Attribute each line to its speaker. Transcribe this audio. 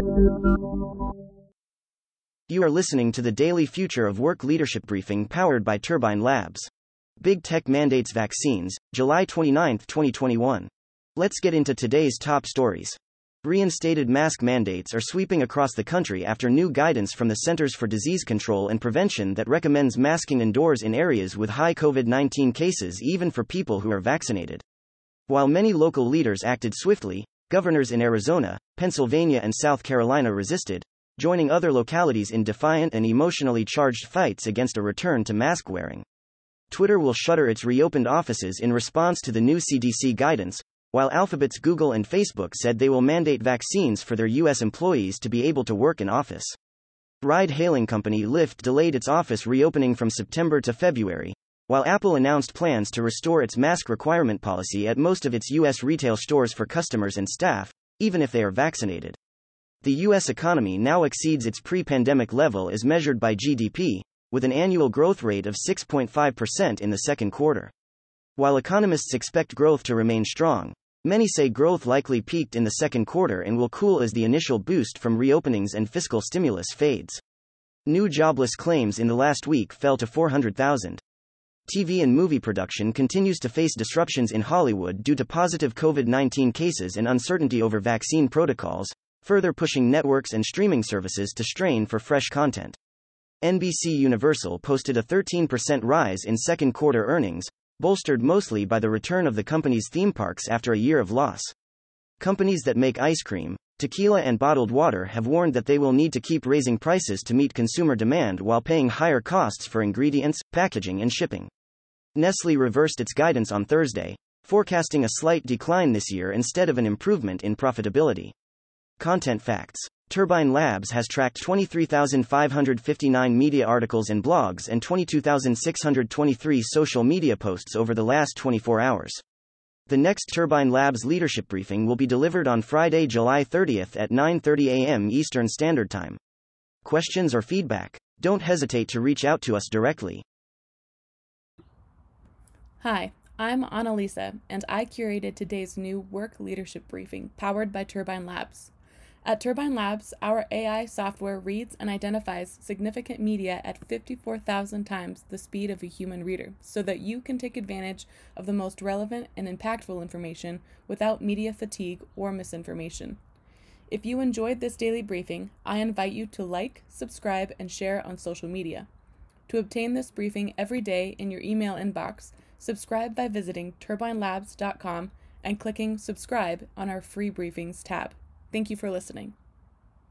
Speaker 1: You are listening to the daily Future of Work Leadership Briefing powered by Turbine Labs. Big Tech mandates vaccines, July 29, 2021. Let's get into today's top stories. Reinstated mask mandates are sweeping across the country after new guidance from the Centers for Disease Control and Prevention that recommends masking indoors in areas with high COVID-19 cases even for people who are vaccinated. While many local leaders acted swiftly, governors in Arizona, Pennsylvania, and South Carolina resisted, joining other localities in defiant and emotionally charged fights against a return to mask wearing. Twitter will shutter its reopened offices in response to the new CDC guidance, while Alphabet's Google and Facebook said they will mandate vaccines for their U.S. employees to be able to work in office. Ride-hailing company Lyft delayed its office reopening from September to February, while Apple announced plans to restore its mask requirement policy at most of its U.S. retail stores for customers and staff, even if they are vaccinated. The U.S. economy now exceeds its pre-pandemic level as measured by GDP, with an annual growth rate of 6.5% in the second quarter. While economists expect growth to remain strong, many say growth likely peaked in the second quarter and will cool as the initial boost from reopenings and fiscal stimulus fades. New jobless claims in the last week fell to 400,000. TV and movie production continues to face disruptions in Hollywood due to positive COVID-19 cases and uncertainty over vaccine protocols, further pushing networks and streaming services to strain for fresh content. NBC Universal posted a 13% rise in second quarter earnings, bolstered mostly by the return of the company's theme parks after a year of loss. Companies that make ice cream, tequila, and bottled water have warned that they will need to keep raising prices to meet consumer demand while paying higher costs for ingredients, packaging, and shipping. Nestle reversed its guidance on Thursday, forecasting a slight decline this year instead of an improvement in profitability. Content facts. Turbine Labs has tracked 23,559 media articles and blogs and 22,623 social media posts over the last 24 hours. The next Turbine Labs leadership briefing will be delivered on Friday, July 30th at 9:30 a.m. Eastern Standard Time. Questions or feedback? Don't hesitate to reach out to us directly.
Speaker 2: Hi, I'm Annalisa, and I curated today's new work leadership briefing powered by Turbine Labs. At Turbine Labs, our AI software reads and identifies significant media at 54,000 times the speed of a human reader, so that you can take advantage of the most relevant and impactful information without media fatigue or misinformation. If you enjoyed this daily briefing, I invite you to like, subscribe, and share on social media. To obtain this briefing every day in your email inbox, subscribe by visiting turbinelabs.com and clicking subscribe on our free briefings tab. Thank you for listening.